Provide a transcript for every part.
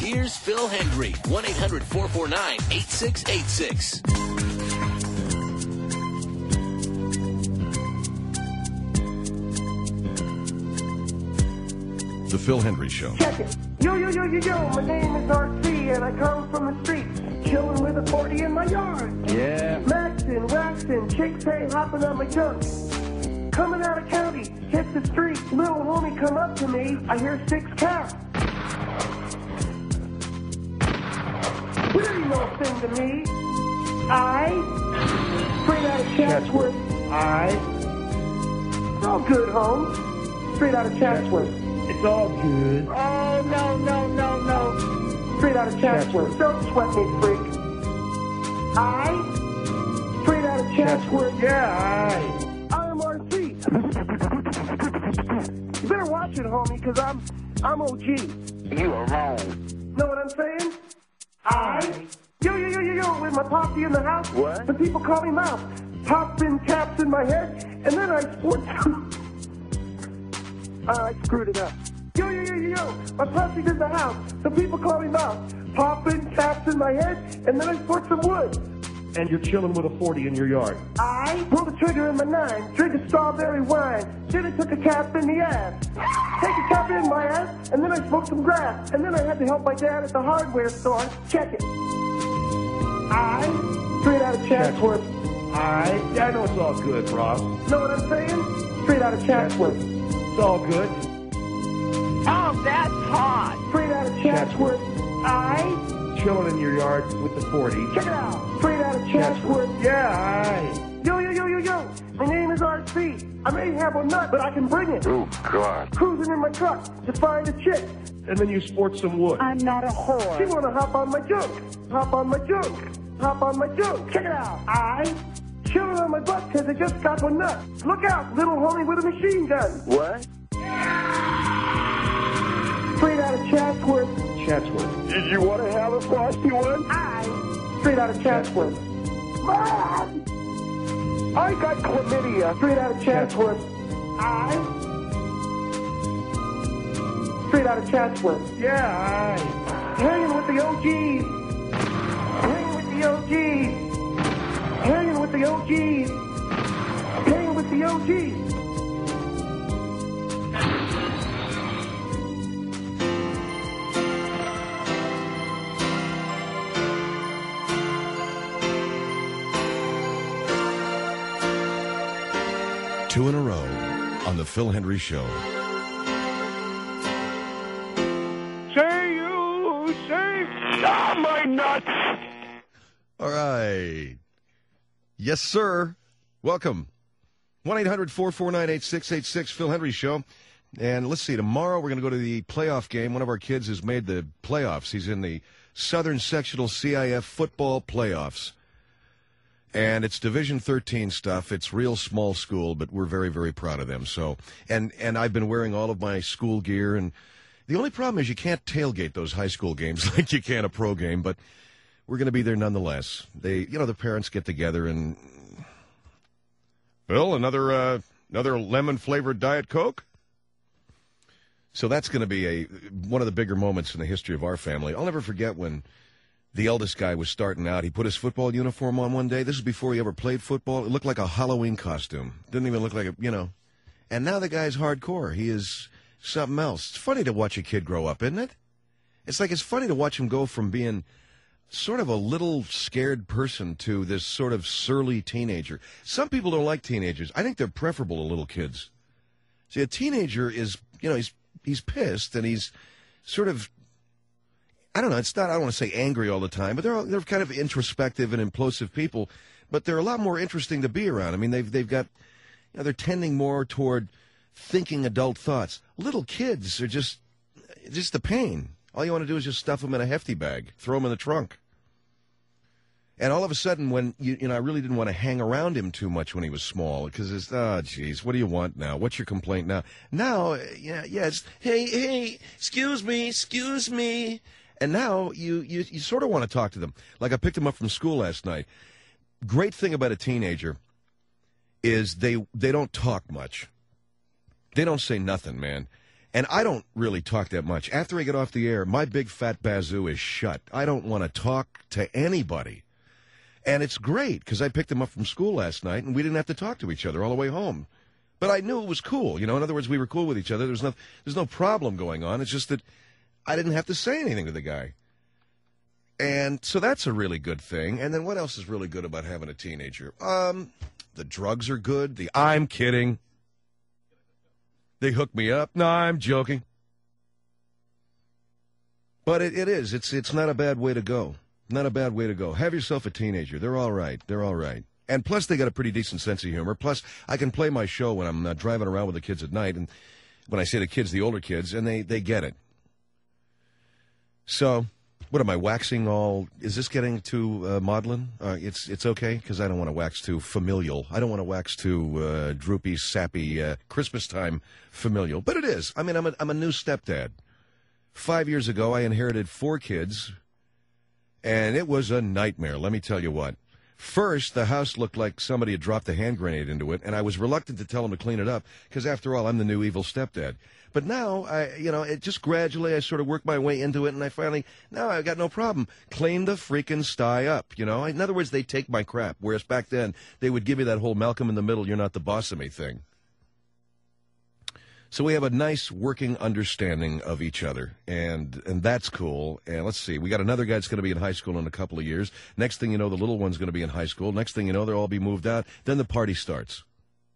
Here's Phil Hendry, 1-800-449-8686. The Phil Hendry Show. Check it. Yo, yo, yo, yo, yo. My name is RC, and I come from the street, chilling with a 40 in my yard. Yeah. Maxing, waxing, chicks hey, hopping on my junk. Coming out of county, hit the street, little homie come up to me, I hear 6 cats. What do you know a thing to me? Straight out of Chatsworth. It's all good, Holmes. Straight out of Chatsworth. It's all good. Oh, no, no, no, no. Straight out of Chatsworth. Don't sweat me, freak. Straight out of Chatsworth. Yeah, I'm RC. You better watch it, homie, because I'm OG. You are wrong. Know what I'm saying? Yo, yo, yo, yo, yo, with my posse in the house. What? The people call me Mouse. Popping taps in my head, and then I sport. I screwed it up. Yo, yo, yo, yo, yo, my posse's in the house. The people call me Mouse. Popping taps in my head, and then I sport some wood. And you're chilling with a 40 in your yard. I pulled the trigger in my 9, drink a strawberry wine. Then I took a cap in the ass. Take a cap in my ass, and then I smoked some grass. And then I had to help my dad at the hardware store. Check it. Straight out of Chatsworth. Yeah, I know it's all good, Ross. Know what I'm saying? Straight out of Chatsworth. It's all good. Oh, that's hot. Straight out of Chatsworth. Chilling in your yard with the 40. Check it out. Straight out of Chatsworth. Yeah, Yo, yo, yo, yo, yo. My name is RC. I may have a nut, but I can bring it. Oh, God. Cruising in my truck to find a chick. And then you sport some wood. I'm not a whore. She wanna hop on my junk. Hop on my junk. Hop on my junk. Check it out. Chilling on my butt because I just got one nut. Look out, little homie with a machine gun. What? Straight out of Chatsworth. Did you want to have a frosty one? Straight out of Chatsworth. Mom! I got chlamydia. Straight out of Chatsworth. Straight out of Chatsworth. Yeah, Hanging with the OGs. Hanging with the OGs. Hanging with the OGs. Hanging with the OGs. Two in a row on the Phil Hendry Show. Say, oh, my nuts. All right. Yes, sir. Welcome. 1-800-449-8686, Phil Hendry Show. And let's see, tomorrow we're going to go to the playoff game. One of our kids has made the playoffs. He's in the Southern Sectional CIF football playoffs. And it's Division 13 stuff. It's real small school, but we're very, very proud of them. So, and I've been wearing all of my school gear. And the only problem is you can't tailgate those high school games like you can a pro game, but we're going to be there nonetheless. The parents get together and, Phil, another lemon-flavored Diet Coke? So that's going to be one of the bigger moments in the history of our family. I'll never forget when the eldest guy was starting out. He put his football uniform on one day. This is before he ever played football. It looked like a Halloween costume. Didn't even look like And now the guy's hardcore. He is something else. It's funny to watch a kid grow up, isn't it? It's funny to watch him go from being sort of a little scared person to this sort of surly teenager. Some people don't like teenagers. I think they're preferable to little kids. See, a teenager is, he's pissed and he's sort of, I don't know, I don't want to say angry all the time, but they're kind of introspective and implosive people, but they're a lot more interesting to be around. I mean, they've got, they're tending more toward thinking adult thoughts. Little kids are just the pain. All you want to do is just stuff them in a hefty bag, throw them in the trunk. And all of a sudden, when, I really didn't want to hang around him too much when he was small, because it's, geez, what do you want now? What's your complaint now? Now, it's, hey, excuse me. And now you sort of want to talk to them. Like I picked him up from school last night. Great thing about a teenager is they don't talk much. They don't say nothing, man. And I don't really talk that much. After I get off the air, my big fat bazoo is shut. I don't want to talk to anybody. And it's great because I picked him up from school last night, and we didn't have to talk to each other all the way home. But I knew it was cool. In other words, we were cool with each other. There's no problem going on. It's just that I didn't have to say anything to the guy. And so that's a really good thing. And then what else is really good about having a teenager? The drugs are good. I'm kidding. They hook me up. No, I'm joking. But it is. It's not a bad way to go. Not a bad way to go. Have yourself a teenager. They're all right. They're all right. And plus, they got a pretty decent sense of humor. Plus, I can play my show when I'm driving around with the kids at night. And when I say the kids, the older kids, and they get it. So, what am I waxing all? Is this getting too maudlin? It's okay because I don't want to wax too familial. I don't want to wax too droopy, sappy, Christmas time familial. But it is. I mean, I'm a new stepdad. 5 years ago, I inherited 4 kids, and it was a nightmare. Let me tell you what. First, the house looked like somebody had dropped a hand grenade into it, and I was reluctant to tell them to clean it up because, after all, I'm the new evil stepdad. But now, it just gradually I sort of worked my way into it, and I finally, now I got no problem. Clean the freaking sty up, In other words, they take my crap, whereas back then they would give me that whole Malcolm in the Middle, you're not the boss of me thing. So we have a nice working understanding of each other, and that's cool. And let's see, we got another guy that's going to be in high school in a couple of years. Next thing you know, the little one's going to be in high school. Next thing you know, they'll all be moved out. Then the party starts.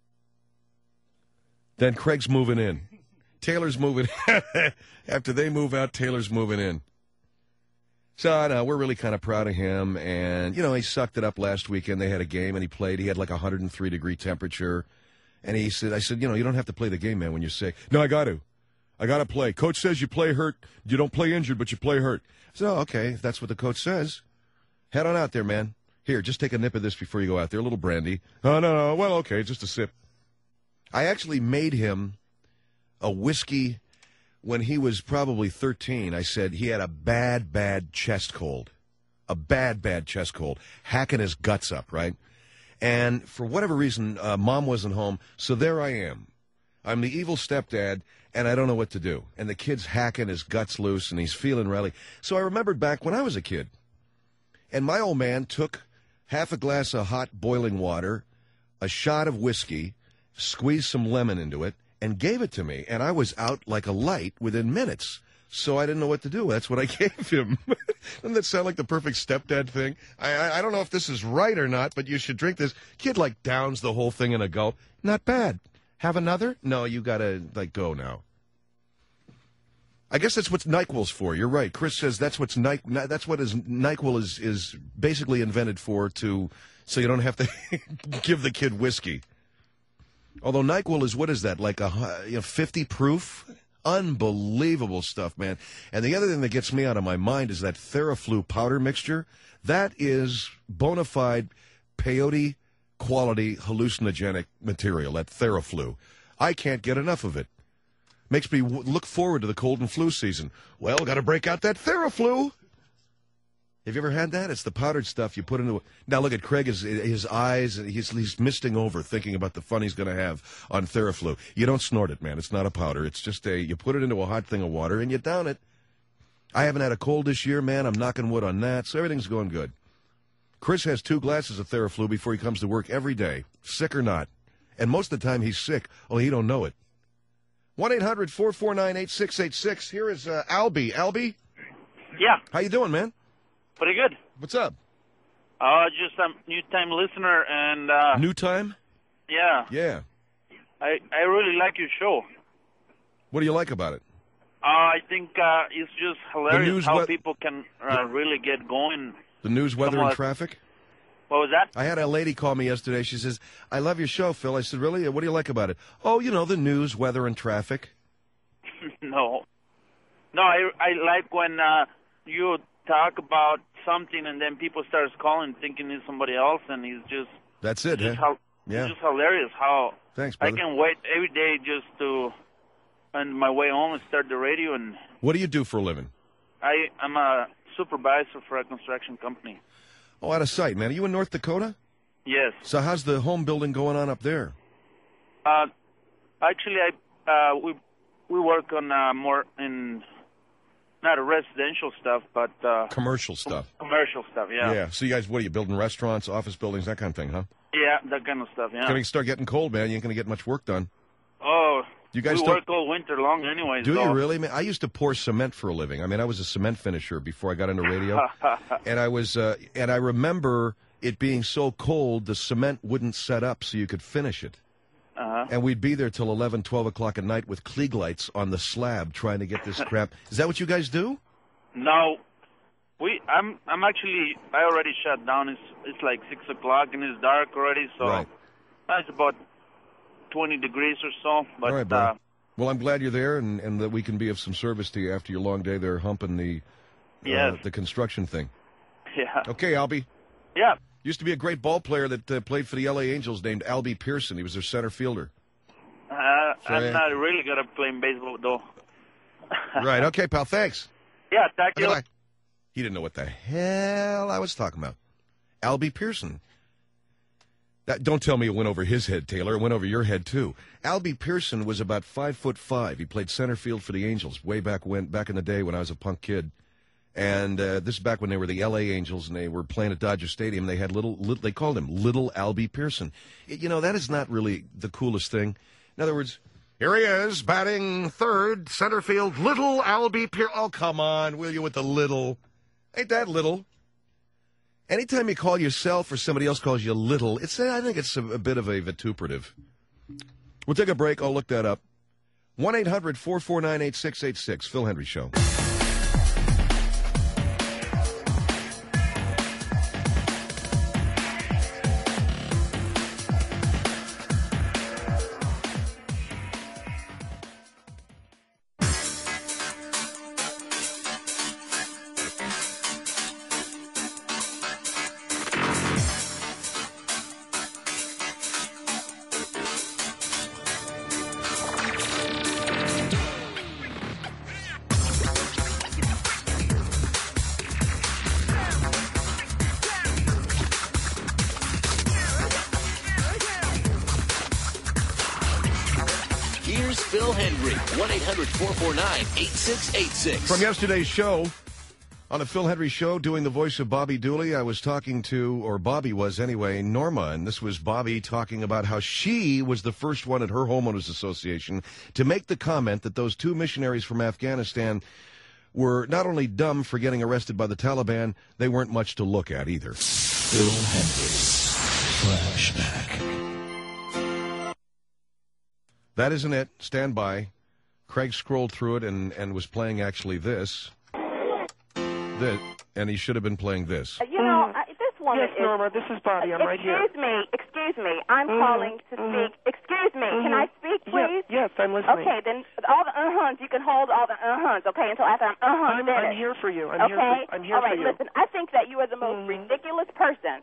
Then Craig's moving in. Taylor's moving in. After they move out, Taylor's moving in. So, I know, we're really kind of proud of him. And, he sucked it up last weekend. They had a game, and he played. He had like 103-degree temperature. And I said, you don't have to play the game, man, when you're sick. No, I got to. I got to play. Coach says you play hurt. You don't play injured, but you play hurt. I said, okay, if that's what the coach says. Head on out there, man. Here, just take a nip of this before you go out there. A little brandy. Oh, no. Well, okay, just a sip. I actually made him a whiskey when he was probably 13. I said he had a bad chest cold. A bad chest cold. Hacking his guts up, right? And for whatever reason, Mom wasn't home, so there I am. I'm the evil stepdad, and I don't know what to do. And the kid's hacking his guts loose, and he's feeling rally. So I remembered back when I was a kid. And my old man took half a glass of hot boiling water, a shot of whiskey, squeezed some lemon into it, and gave it to me. And I was out like a light within minutes. So I didn't know what to do. That's what I gave him. Doesn't that sound like the perfect stepdad thing? I don't know if this is right or not, but you should drink this. Kid, downs the whole thing in a gulp. Not bad. Have another? No, you got to, go now. I guess that's what NyQuil's for. You're right. Chris says that's what NyQuil is basically invented for, so you don't have to give the kid whiskey. Although NyQuil is, what is that, like 50 proof? Unbelievable stuff, man. And the other thing that gets me out of my mind is that Theraflu powder mixture. That is bona fide peyote quality hallucinogenic material, that Theraflu. I can't get enough of it. Makes me look forward to the cold and flu season. Well, got to break out that Theraflu. Have you ever had that? It's the powdered stuff you put into. Now look at Craig. His eyes. He's misting over, thinking about the fun he's going to have on Theraflu. You don't snort it, man. It's not a powder. It's just you put it into a hot thing of water and you down it. I haven't had a cold this year, man. I'm knocking wood on that. So everything's going good. Chris has 2 glasses of Theraflu before he comes to work every day, sick or not. And most of the time he's sick, only he don't know it. 1-800-449-8686. Here is Albie. Albie? Yeah. How you doing, man? Pretty good. What's up? Just a new-time listener, and... New time? Yeah. Yeah. I really like your show. What do you like about it? I think it's just hilarious how people can really get going. The news, weather, and traffic? What was that? I had a lady call me yesterday. She says, I love your show, Phil. I said, really? What do you like about it? Oh, the news, weather, and traffic. No, I like when you talk about something and then people start calling thinking it's somebody else, and he's just... That's it, just huh? It's just hilarious how... Thanks, brother. I can wait every day just to, on my way home, and start the radio. And what do you do for a living? I'm a supervisor for a construction company. Oh, out of sight, man. Are you in North Dakota? Yes. So how's the home building going on up there? Actually, we we work on more in not residential stuff, but Commercial stuff. commercial stuff. Yeah. Yeah. So you guys, what are you building? Restaurants, office buildings, that kind of thing, huh? Yeah, that kind of stuff. Yeah. It's going to start getting cold, man. You ain't going to get much work done. Oh, You guys we still- work all winter long, anyways. Do so. you really? Man, I used to pour cement for a living. I mean, I was a cement finisher before I got into radio, and I remember it being so cold the cement wouldn't set up so you could finish it. And we'd be there till 11, 12 o'clock at night with Klieg lights on the slab trying to get this crap. Is that what you guys do? No, I'm actually. I already shut down. It's like 6 o'clock and it's dark already, so Right. it's about 20 degrees or so. But All right, bro. Well, I'm glad you're there and that we can be of some service to you after your long day there humping the Yes. the construction thing. yeah, Okay, Albie. yeah. Used to be a great ball player that played for the L.A. Angels named Albie Pearson. He was their center fielder. I'm not really good at playing baseball though. Right. Okay, pal. Thanks. Yeah, thank you. Goodbye. He didn't know what the hell I was talking about. Albie Pearson. Don't tell me it went over his head, Taylor. It went over your head, too. Albie Pearson was about 5'5". He played center field for the Angels way back in the day when I was a punk kid. And this is back when they were the L.A. Angels and they were playing at Dodger Stadium. They had they called him Little Albie Pearson. That is not really the coolest thing. In other words, here he is, batting third, center field, Little Albie Pearson. Oh, come on, will you, with the little. Ain't that little? Anytime you call yourself or somebody else calls you little, I think it's a bit of a vituperative. We'll take a break. I'll look that up. 1-800-449-8686. Phil Hendry Show. Here's Phil Hendry, 1-800-449-8686. From yesterday's show, on the Phil Hendry Show, doing the voice of Bobby Dooley, I was talking to, or Bobby was anyway, Norma, and this was Bobby talking about how she was the first one at her homeowners association to make the comment that those two missionaries from Afghanistan were not only dumb for getting arrested by the Taliban, they weren't much to look at either. Phil Hendry's Flashback. That isn't it. Stand by. Craig scrolled through it and was playing actually this, and he should have been playing this. You know, this woman Yes, Norma, this is Bobby. I'm right here. Excuse me. I'm calling to speak. Excuse me. Can I speak, please? Yes, I'm listening. Okay, then all the uh-huns, you can hold all the uh-huns, okay, until after I'm finished. I'm here for you. I'm okay? here all right, for you. listen, I think that you are the most ridiculous person.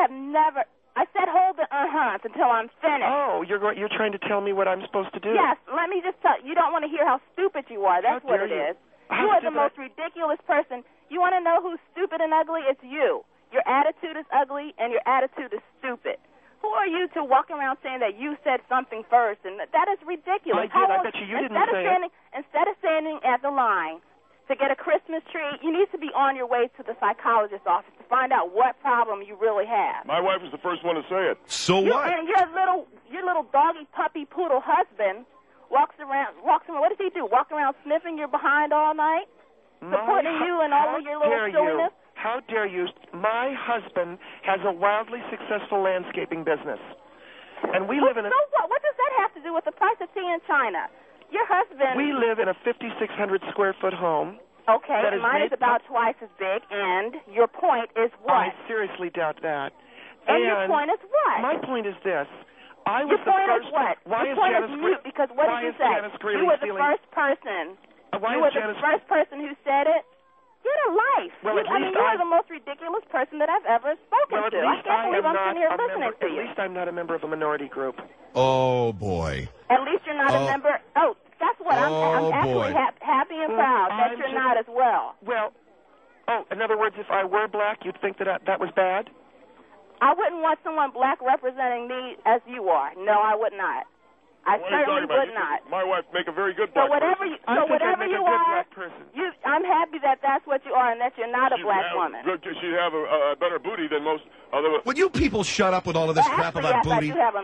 I said hold the uh-huns until I'm finished. Oh, you're trying to tell me what I'm supposed to do? Yes, let me just tell you. You don't want to hear how stupid you are. That's what it is. You are the most ridiculous person. You want to know who's stupid and ugly? It's you. Your attitude is ugly, and your attitude is stupid. Who are you to walk around saying that you said something first? And that is ridiculous. I bet you didn't say it. Instead of standing at the line to get a Christmas tree, you need to be on your way to the psychologist's office to find out what problem you really have. My wife was the first one to say it. So what? And your little doggy puppy poodle husband walks around. What does he do? Walk around sniffing your behind all night, supporting you and all of your little silliness. How dare you? My husband has a wildly successful landscaping business, and we live in a. So what? What does that have to do with the price of tea in China? Your husband. We live in a 5,600 square foot home. Okay, and mine is about twice as big. And your point is what? I seriously doubt that. And your point is what? My point is this. I was your the point first. is what? Why your is point Janice is mute because what did you say? You were the first person. You were the first person who said it. Get a life. Well, you're the most ridiculous person that I've ever spoken to. I can't believe I'm sitting here listening to you. At least I'm not a member of a minority group. Oh, boy. At least you're not a member. Oh, that's what I'm actually happy and proud that you're not as well. Well, in other words, if I were black, you'd think that that was bad? I wouldn't want someone black representing me as you are. No, I would not. I What are you certainly talking about? would not. My wife make a very good So black whatever person. you are, I'm happy that that's what you are and that you're not a black woman. She'd have a better booty than most other. Would you people shut up with all of this crap about yes, booty? I do have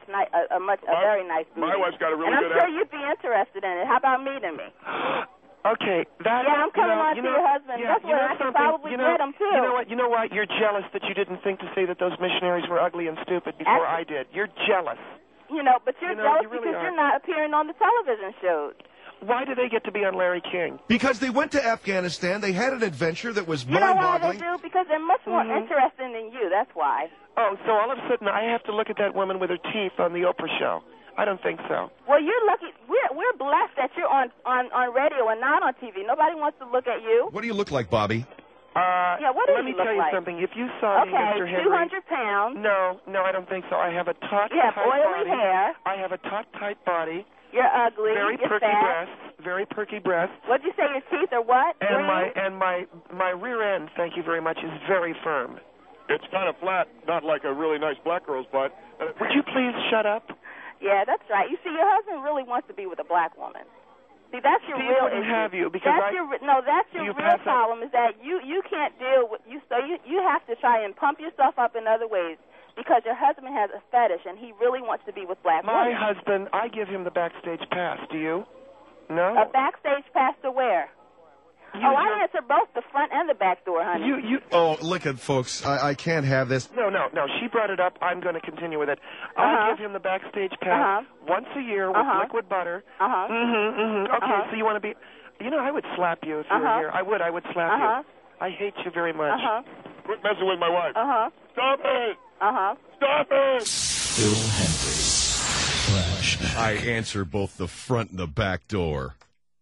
a very nice booty. My wife's got a really and I'm good sure you'd be interested in it. How about meeting me? Okay, that. Yeah, I'm coming on to your husband. Yeah, That's what I can probably get him too. You know what? You're jealous that you didn't think to say that those missionaries were ugly and stupid before I did. You're jealous. But you're jealous really because you're not appearing on the television shows. Why do they get to be on Larry King? Because they went to Afghanistan. They had an adventure that was You know why mind-boggling. they do? Because they're much more interesting than you. That's why. Oh, so all of a sudden I have to look at that woman with her teeth on the Oprah show. I don't think so. Well, you're lucky. We're blessed that you're on radio and not on TV. Nobody wants to look at you. What do you look like, Bobby? What do let you me look tell you like? something. If you saw me, Mr. Henry, 200 pounds. No, I don't think so. I have a taut, You have tight oily body. hair. I have a taut, tight body. You're ugly. Very you're perky fat. breasts. Very perky breasts. What'd you say? Your teeth are what? And Green? my rear end, thank you very much, is very firm. It's kind of flat, not like a really nice black girl's butt. Would you please shut up? Yeah, that's right. You see, your husband really wants to be with a black woman. See, that's your Steve real wouldn't issue. have you because that's your real problem is that you can't deal with you. So you have to try and pump yourself up in other ways because your husband has a fetish and he really wants to be with black My women. husband, I give him the backstage pass. Do you? No. A backstage pass to where? I answer both the front and the back door, honey. Oh, look at folks. I can't have this. No. She brought it up. I'm going to continue with it. I give him the backstage pass once a year with liquid butter. Okay, so you want to be... I would slap you if you were here. I would slap you. I hate you very much. Quit messing with my wife. Stop it! Stop it! Phil Hendry. Flashback. I answer both the front and the back door.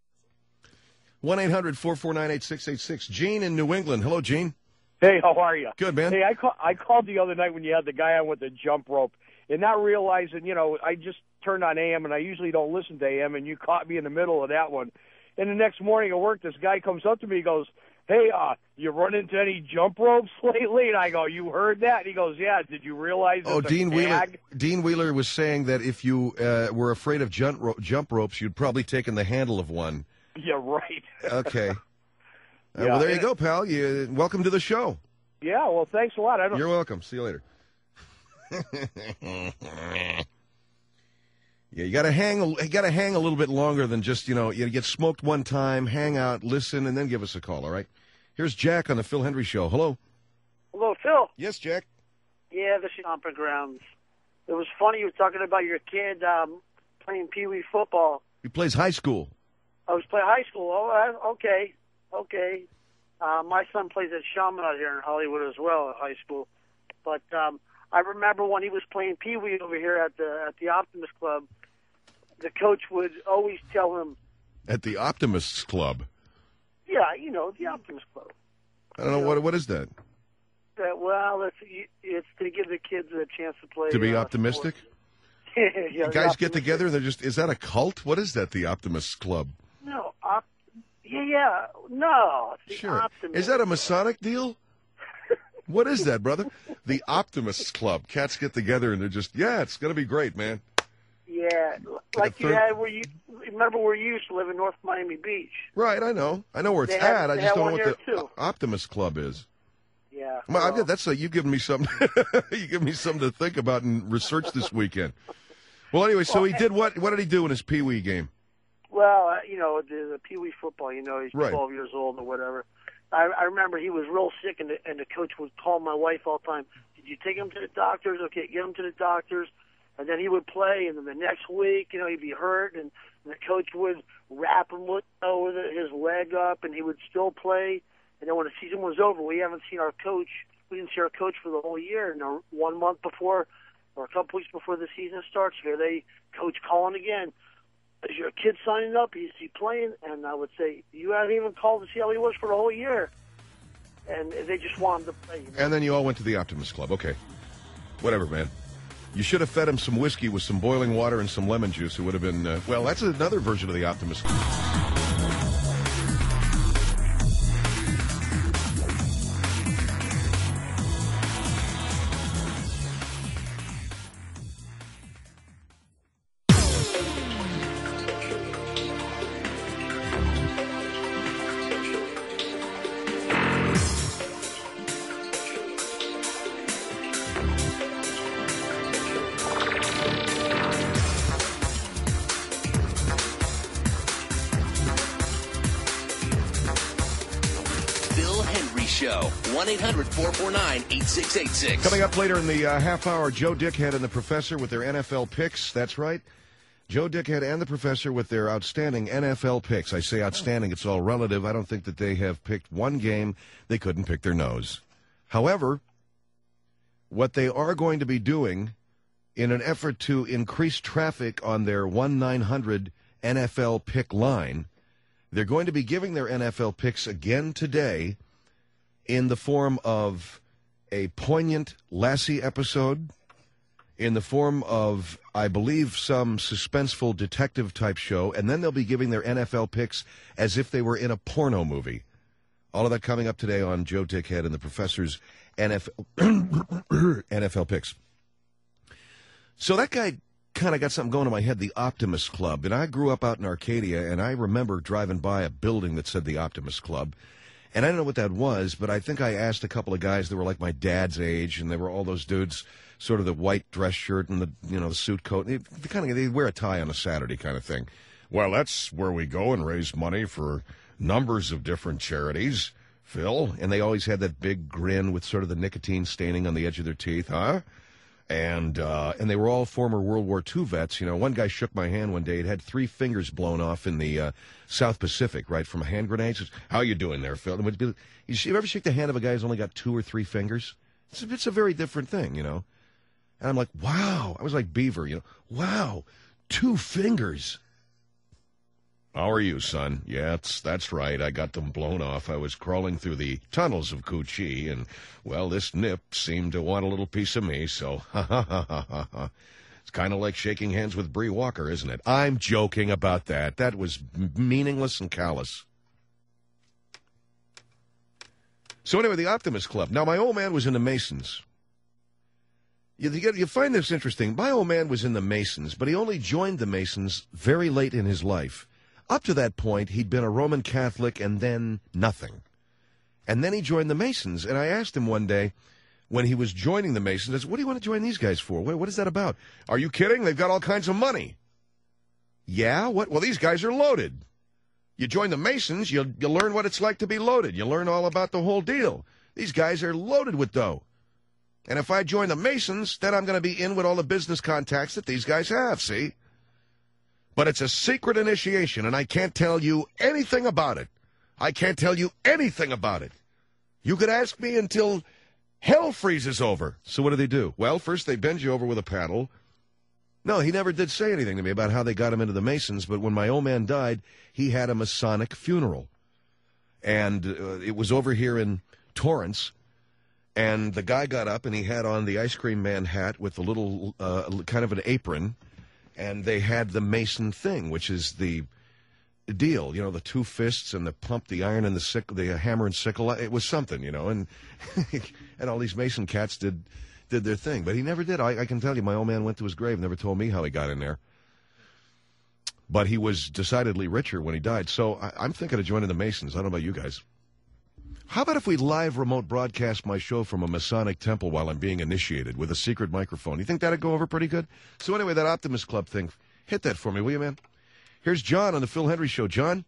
1-800-449-8686. Gene in New England. Hello, Gene. Hey, how are you? Good, man. Hey, I called the other night when you had the guy on with the jump rope, and not realizing, I just turned on AM, and I usually don't listen to AM, and you caught me in the middle of that one. And the next morning at work, this guy comes up to me, he goes, hey, you run into any jump ropes lately? And I go, you heard that? And he goes, yeah, did you realize it's Dean a Wheeler. gag? Dean Wheeler was saying that if you were afraid of jump ropes, you'd probably taken the handle of one. Yeah, right. Okay. Yeah, well, there you go, pal. Welcome to the show. Yeah, well, thanks a lot. You're welcome. See you later. Yeah, you got to hang a little bit longer than just, you get smoked one time, hang out, listen, and then give us a call, all right? Here's Jack on the Phil Hendry Show. Hello. Hello, Phil. Yes, Jack. Yeah, this is Stomping Grounds. It was funny you were talking about your kid playing Pee-wee football. He plays high school. I was playing high school. Oh, okay. My son plays at Chaminade here in Hollywood as well at high school. But I remember when he was playing Pee-wee over here at the Optimist Club, the coach would always tell him... At the Optimists Club? Yeah, the Optimist Club. I don't know, what is that? Well, it's to give the kids a chance to play... To be optimistic? Yeah, guys get together, is that a cult? What is that, the Optimists Club? No, no. Sure. Is that a Masonic deal? What is that, brother? The Optimists Club. Cats get together and they're just, it's going to be great, man. Yeah, like you had remember where you used to live in North Miami Beach? Right, I know. I know where it's at. I just don't know what the Optimist Club is. Yeah. Well, you've given me something. You give me something to think about and research this weekend. Well, anyway, so he did what? What did he do in his Pee-wee game? Well, the Pee-wee football. He's right. 12 years old or whatever. I remember he was real sick, and the coach would call my wife all the time. Did you take him to the doctors? Okay, get him to the doctors. And then he would play, and then the next week, he'd be hurt, and the coach would wrap him with his leg up, and he would still play. And then when the season was over, we didn't see our coach for the whole year. And 1 month before, or a couple weeks before the season starts, here they coach calling again. Is your kid signing up? Is he playing? And I would say, you haven't even called to see how he was for the whole year. And they just want him to play. And then you all went to the Optimist Club. Okay. Whatever, man. You should have fed him some whiskey with some boiling water and some lemon juice. It would have been, that's another version of the Optimist Club. Show. 1-800-449-8686. Coming up later in the half hour, Joe Dickhead and the Professor with their NFL picks. That's right. Joe Dickhead and the Professor with their outstanding NFL picks. I say outstanding, it's all relative. I don't think that they have picked one game they couldn't pick their nose. However, what they are going to be doing in an effort to increase traffic on their 1-900 NFL pick line, they're going to be giving their NFL picks again today in the form of a poignant Lassie episode, in the form of, I believe, some suspenseful detective-type show, and then they'll be giving their NFL picks as if they were in a porno movie. All of that coming up today on Joe Dickhead and the Professor's NFL picks. So that guy kind of got something going in my head, the Optimist Club. And I grew up out in Arcadia, and I remember driving by a building that said the Optimist Club. And I don't know what that was, but I think I asked a couple of guys that were like my dad's age, and they were all those dudes, sort of the white dress shirt and the suit coat. They wear a tie on a Saturday kind of thing. Well, that's where we go and raise money for numbers of different charities, Phil. And they always had that big grin with sort of the nicotine staining on the edge of their teeth, huh? And they were all former World War II vets. You know, one guy shook my hand one day. He'd had 3 fingers blown off in the South Pacific, right, from a hand grenade. Says, how you doing there, Phil? You ever shake the hand of a guy who's only got 2 or 3 fingers? It's a very different thing, you know. And I'm like, wow. I was like Beaver, you know. Wow, 2 fingers. How are you, son? Yeah, that's right. I got them blown off. I was crawling through the tunnels of Cu Chi, and, well, this nip seemed to want a little piece of me, so ha. It's kind of like shaking hands with Bree Walker, isn't it? I'm joking about that. That was meaningless and callous. So anyway, the Optimist Club. Now, my old man was in the Masons. You find this interesting. My old man was in the Masons, but he only joined the Masons very late in his life. Up to that point, he'd been a Roman Catholic and then nothing. And then he joined the Masons. And I asked him one day when he was joining the Masons, I said, what do you want to join these guys for? What is that about? Are you kidding? They've got all kinds of money. Yeah? What? Well, these guys are loaded. You join the Masons, you learn what it's like to be loaded. You learn all about the whole deal. These guys are loaded with dough. And if I join the Masons, then I'm going to be in with all the business contacts that these guys have, see? But it's a secret initiation, and I can't tell you anything about it. I can't tell you anything about it. You could ask me until hell freezes over. So what do? Well, first they bend you over with a paddle. No, he never did say anything to me about how they got him into the Masons, but when my old man died, he had a Masonic funeral. And it was over here in Torrance, and the guy got up, and he had on the ice cream man hat with a little kind of an apron, and they had the Mason thing, which is the deal, you know, the 2 fists and the pump, the iron and the hammer and sickle. It was something, you know, and and all these Mason cats did their thing. But he never did. I can tell you, my old man went to his grave, never told me how he got in there. But he was decidedly richer when he died. So I'm thinking of joining the Masons. I don't know about you guys. How about if we live remote broadcast my show from a Masonic temple while I'm being initiated with a secret microphone? You think that'd go over pretty good? So anyway, that Optimist Club thing, hit that for me, will you, man? Here's John on the Phil Hendry Show. John?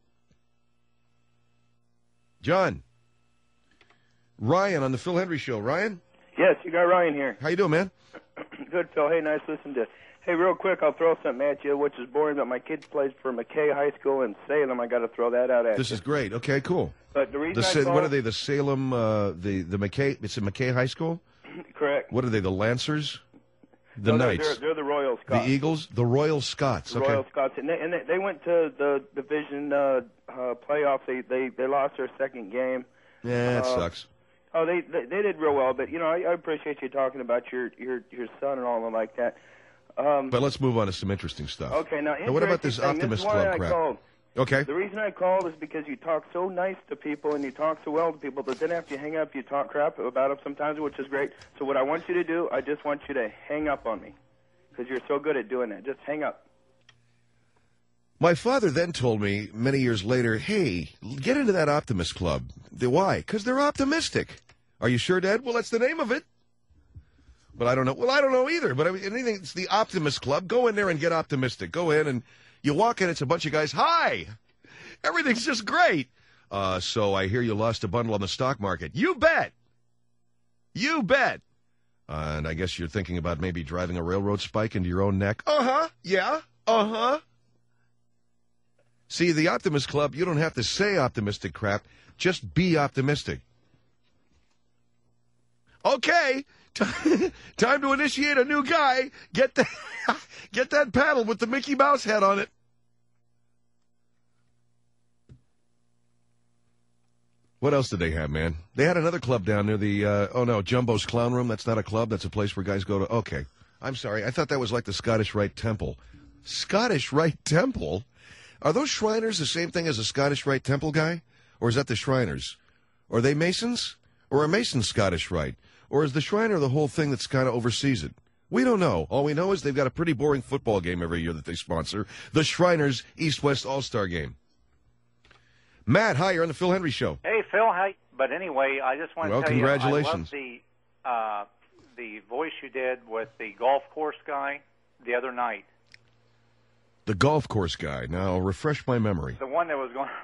Ryan on the Phil Hendry Show. Ryan? Yes, you got Ryan here. How you doing, man? Good, Phil. Hey, nice listening to. Hey, real quick, I'll throw something at you, which is boring, but my kid plays for McKay High School in Salem. I got to throw that out at you. This is great. Okay, cool. But the reason what are they? The Salem, the McKay? It's a McKay High School. Correct. What are they? The Lancers, the Knights. They're the Royal Scots. The Eagles, the Royal Scots. The Royal Scots, and they went to the division playoffs. They lost their second game. Yeah, it sucks. Oh, they did real well, but you know I appreciate you talking about your son and all like that. But let's move on to some interesting stuff. Okay, now what about this Optimist Club crap? Called. Okay. The reason I called is because you talk so nice to people and you talk so well to people that then after you hang up, you talk crap about them sometimes, which is great. So what I want you to do, I just want you to hang up on me because you're so good at doing that. Just hang up. My father then told me many years later, hey, get into that Optimist Club. Why? Because they're optimistic. Are you sure, Dad? Well, that's the name of it. But I don't know. Well, I don't know either. But I mean, anything, it's the Optimist Club. Go in there and get optimistic. Go in and you walk in, it's a bunch of guys. Hi! Everything's just great. So I hear you lost a bundle on the stock market. You bet. You bet. And I guess you're thinking about maybe driving a railroad spike into your own neck. Uh-huh. Yeah. Uh-huh. See, the Optimist Club, you don't have to say optimistic crap. Just be optimistic. Okay. Time to initiate a new guy. Get that paddle with the Mickey Mouse head on it. What else did they have, man? They had another club down near the, Jumbo's Clown Room. That's not a club. That's a place where guys go to. Okay. I'm sorry. I thought that was like the Scottish Rite Temple. Scottish Rite Temple? Are those Shriners the same thing as a Scottish Rite Temple guy? Or is that the Shriners? Are they Masons? Or are Masons Scottish Rite? Or is the Shriner the whole thing that's kind of oversees it? We don't know. All we know is they've got a pretty boring football game every year that they sponsor. The Shriners East-West All-Star Game. Matt, hi, you're on the Phil Hendry Show. Hey, Phil. Hi. But anyway, I just want to tell congratulations. you, I love the voice you did with the golf course guy the other night. The golf course guy. Now, refresh my memory. The one that was going...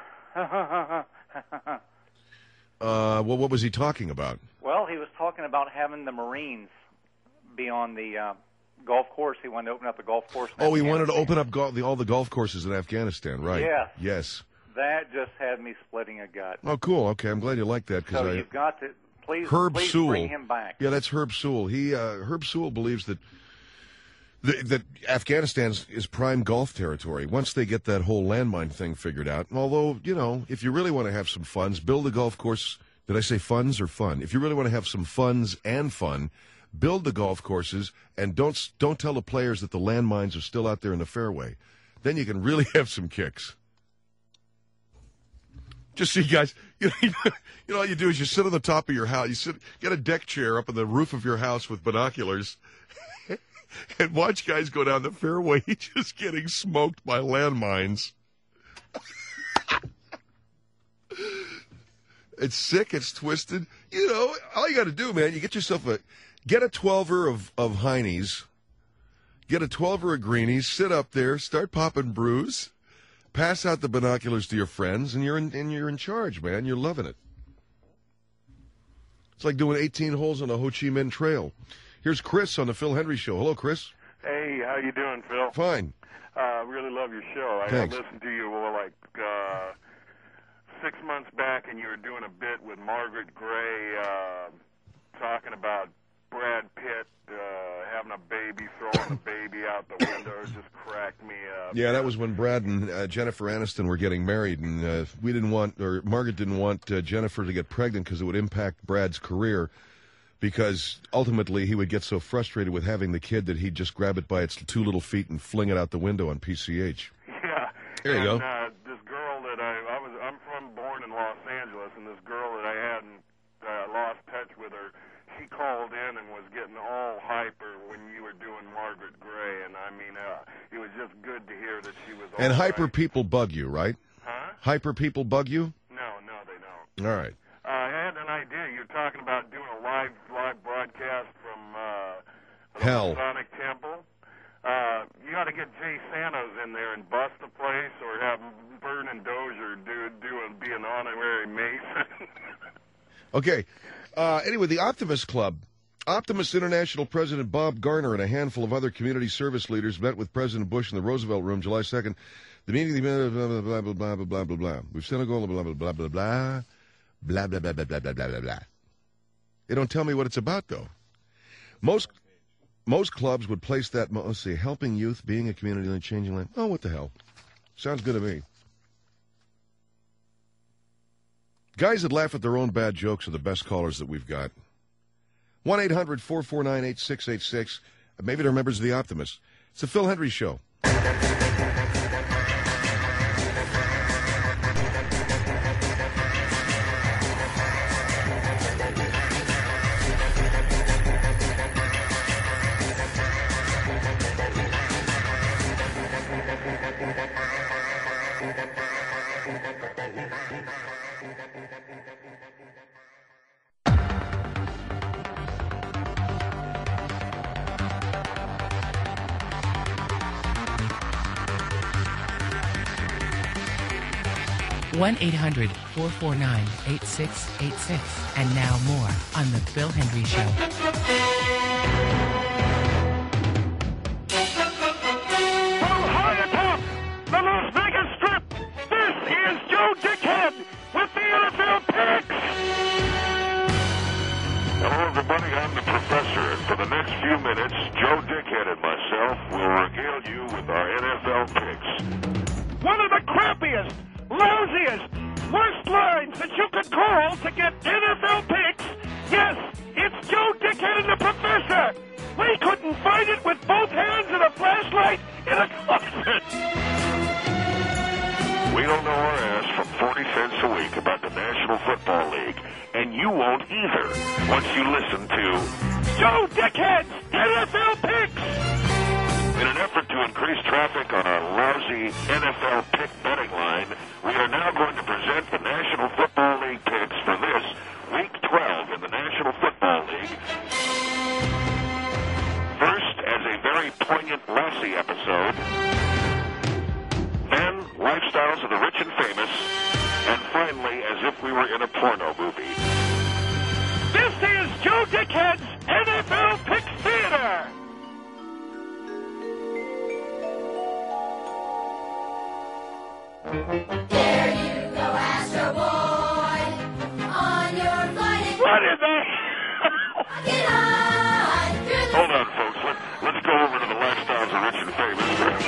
Well, what was he talking about? Well, he was talking about having the Marines be on the golf course. He wanted to open up a golf course. Oh, he wanted to open up all the golf courses in Afghanistan, right? Yes. Yes. That just had me splitting a gut. Oh, cool. Okay, I'm glad you like that. So you've got to, please Sewell. bring him back. Yeah, that's Herb Sewell. Herb Sewell believes that Afghanistan is prime golf territory once they get that whole landmine thing figured out. Although, if you really want to have some funds, build a golf course. Did I say funds or fun? If you really want to have some funds and fun, build the golf courses and don't tell the players that the landmines are still out there in the fairway. Then you can really have some kicks. Just so you guys, all you do is you sit on the top of your house. Get a deck chair up on the roof of your house with binoculars and watch guys go down the fairway just getting smoked by landmines. It's sick. It's twisted. All you got to do, man, you get yourself get a 12er of Heine's, get a 12er of Greenies, sit up there, start popping brews. Pass out the binoculars to your friends, and you're in charge, man. You're loving it. It's like doing 18 holes on the Ho Chi Minh Trail. Here's Chris on the Phil Hendry Show. Hello, Chris. Hey, how you doing, Phil? Fine. Really love your show. Thanks. I listened to you 6 months back, and you were doing a bit with Margaret Gray talking about Brad Pitt having a baby, throwing the baby out the window. It just cracked me up. Yeah, that was when Brad and Jennifer Aniston were getting married, and Margaret didn't want Jennifer to get pregnant because it would impact Brad's career, because ultimately he would get so frustrated with having the kid that he'd just grab it by its two little feet and fling it out the window on PCH. Yeah. There you go. This girl that I'm born in Los Angeles, and this girl that I hadn't lost touch with her, she called in and was getting all hyper when you were doing Margaret Gray, and it was just good to hear that she was all And hyper right. people bug you, right? Huh? Hyper people bug you? No, they don't. All right. I had an idea. You're talking about doing a live broadcast from Hell. the Sonic Temple. You got to get Jay Santos in there and bust the place, or have Vernon Dozier be an honorary Mason. Okay. Anyway, the Optimist Club. Optimist International President Bob Garner and a handful of other community service leaders met with President Bush in the Roosevelt Room July 2nd. The meeting, blah, blah, blah, blah, blah, blah, blah, blah, blah. We've sent a goal, blah, blah, blah, blah, blah, blah, blah, blah, blah, blah, blah, blah, blah. They don't tell me what it's about, though. Most clubs would place that, let's see, helping youth, being a community and changing life. Oh, what the hell? Sounds good to me. Guys that laugh at their own bad jokes are the best callers that we've got. 1-800-449-8686. Maybe they're members of the Optimist. It's the Phil Hendry Show. 1-800-449-8686. And now more on The Bill Hendry Show. From high atop the Las Vegas Strip, this is Joe Dickhead with the NFL Picks. Hello, everybody. I'm the Professor, and for the next few minutes, Joe Dickhead and myself will regale you with our NFL picks. One of the crappiest, lousiest, worst lines that you could call to get NFL picks. Yes, it's Joe Dickhead and the Professor. We couldn't find it with both hands and a flashlight in a closet. We don't know our ass from 40 cents a week about the National Football League, and you won't either once you listen to Joe Dickhead's NFL Picks. In an effort to increase traffic on our lousy NFL pick betting line, we are now going to present the National Football League picks for this Week 12 in the National Football League. First, as a very poignant Lassie episode, then Lifestyles of the Rich and Famous, and finally, as if we were in a porno movie. This is Joe Dickhead's NFL Picks Theater. There you go, Astro Boy, on your flight. What is that? Hold on, folks. Let's go over to the Lifestyles of Rich and Famous.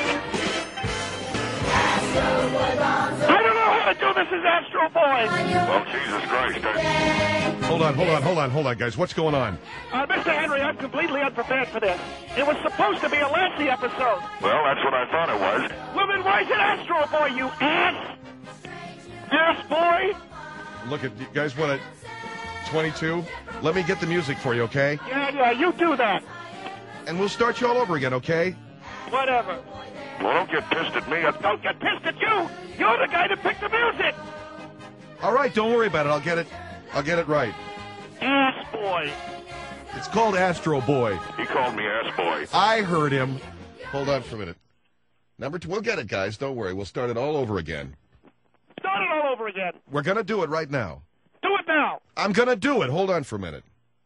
I don't know how to do this as Astro Boy. Oh, Jesus Christ. Hold on, guys. What's going on? Mr. Henry, I'm completely unprepared for this. It was supposed to be a Lassie episode. Well, that's what I thought it was. Well, then why is it Astro Boy, you ass? Ass boy? Look, you guys want a 22? Let me get the music for you, okay? Yeah, you do that. And we'll start you all over again, okay? Whatever. Well, don't get pissed at me. Don't get pissed at you. You're the guy that picked the music. All right, don't worry about it. I'll get it right. Ass boy. It's called Astro Boy. He called me ass boy. I heard him. Hold on for a minute. Number 2. We'll get it, guys. Don't worry. We'll start it all over again. Start it all over again. We're going to do it right now. Do it now. I'm going to do it. Hold on for a minute.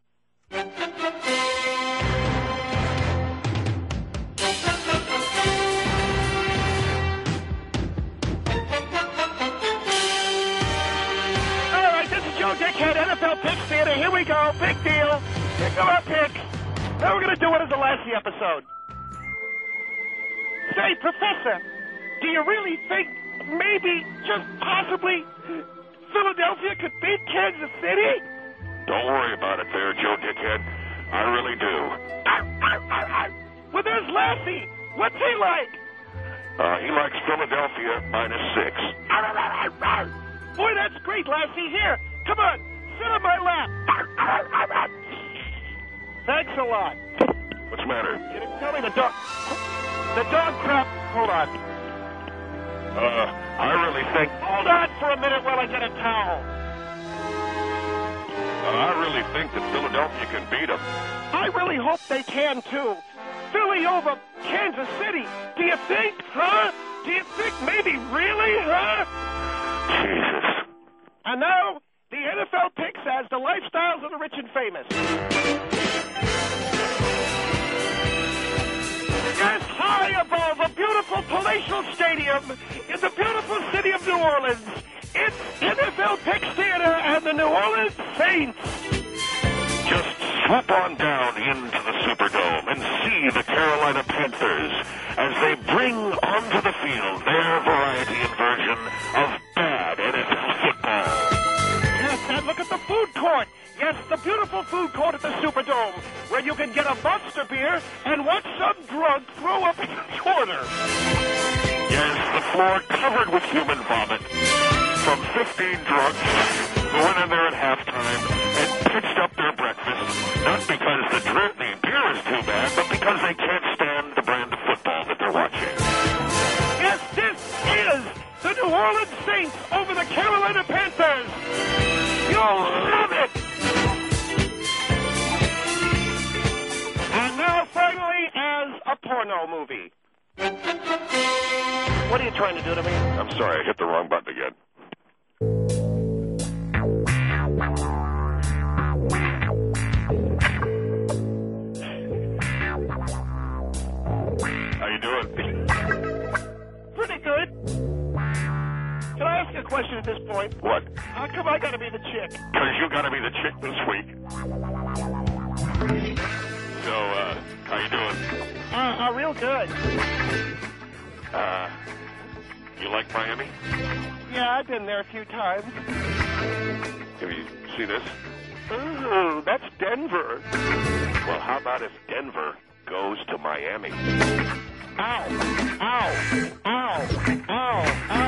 Dickhead NFL Picks Theater. Here we go. Big deal. Here go our picks. Now we're going to do it as a Lassie episode. Say, Professor, do you really think maybe, just possibly, Philadelphia could beat Kansas City? Don't worry about it there, Joe Dickhead. I really do. Well, there's Lassie. What's he like? He likes Philadelphia -6. Boy, that's great, Lassie. Here. Come on, sit on my lap. Thanks a lot. What's the matter? You didn't tell me the dog crap. Hold on. I really think... Hold on for a minute while I get a towel. I really think that Philadelphia can beat them. I really hope they can, too. Philly over Kansas City. Do you think, huh? Do you think maybe really, huh? Jesus. And now... the NFL Picks as the Lifestyles of the Rich and Famous. Yes, high above a beautiful palatial stadium in the beautiful city of New Orleans, it's NFL Picks Theater and the New Orleans Saints. Just swoop on down into the Superdome and see the Carolina Panthers as they bring onto the field their variety and version of bad NFL football. And look at the food court. Yes, the beautiful food court at the Superdome, where you can get a Monster beer and watch some drunk throw up in the corner. Yes, the floor covered with human vomit from 15 drunks who went in there at halftime and pitched up their breakfast, not because the beer is too bad, but because they can't stand the brand of football that they're watching. Yes, this is the New Orleans Saints over the Carolina Panthers. You'll love it! And now, finally, as a porno movie. What are you trying to do to me? I'm sorry, I hit the wrong button again. question at this point. What? How come I got to be the chick? Because you got to be the chick this week. So, how you doing? Real good. You like Miami? Yeah, I've been there a few times. Have you seen this? Ooh, that's Denver. Well, how about if Denver goes to Miami? Ow! Ow! Ow! Ow!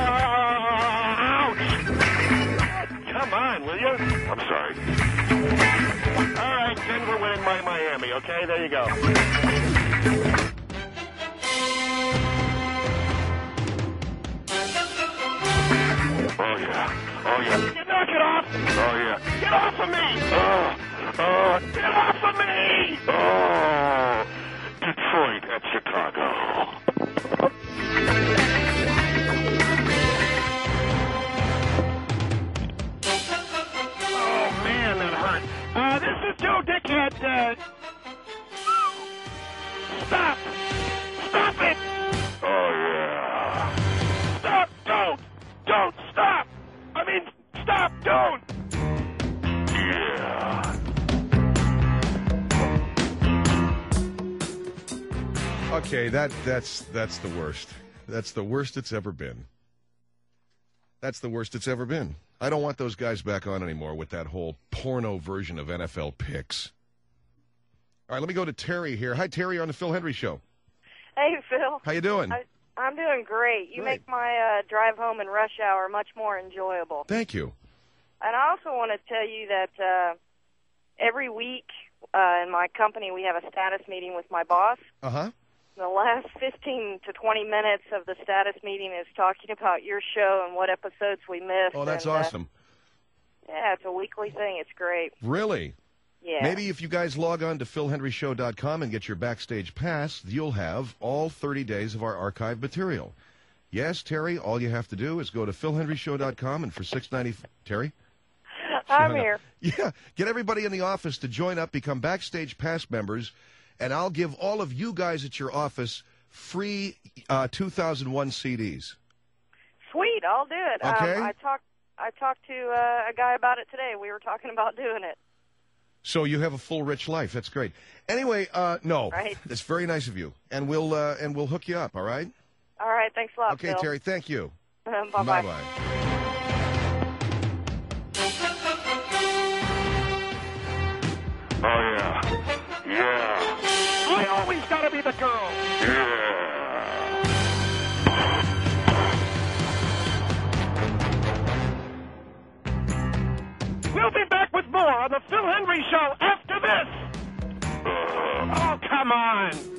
Ouch! Come on, will you? I'm sorry. All right, Denver winning my Miami, okay? There you go. Oh, yeah. Oh, yeah. Knock it off! Oh, yeah. Get off of me! Get off of me! Oh, Detroit at Chicago. Oh, man, that hurt. This is Joe Dickhead. Stop! Stop it! Oh, yeah. Stop! Don't stop! I mean, stop! Don't! Yeah. Okay, that's the worst. That's the worst it's ever been. That's the worst it's ever been. I don't want those guys back on anymore with that whole porno version of NFL picks. All right, let me go to Terry here. Hi, Terry, you're on the Phil Hendry Show. Hey, Phil. How you doing? I'm doing great. You make my drive home in rush hour much more enjoyable. Thank you. And I also want to tell you that every week in my company we have a status meeting with my boss. Uh-huh. The last 15 to 20 minutes of the status meeting is talking about your show and what episodes we missed. Oh, that's awesome. Yeah, it's a weekly thing. It's great. Really? Yeah. Maybe if you guys log on to philhendryshow.com and get your backstage pass, you'll have all 30 days of our archive material. Yes, Terry, all you have to do is go to philhendryshow.com and for $6.90... Terry? I'm here. Yeah, get everybody in the office to join up, become backstage pass members, and I'll give all of you guys at your office free 2001 CDs. Sweet, I'll do it. Okay. I talked to a guy about it today. We were talking about doing it. So you have a full, rich life. That's great. Anyway, no, right. That's very nice of you, and we'll hook you up. All right. All right. Thanks a lot. Okay, Phil. Terry. Thank you. Bye-bye. Bye-bye. Oh, yeah. Yeah. I always gotta be the girl. Yeah. We'll be back with more on the Phil Hendry Show after this. Oh, come on.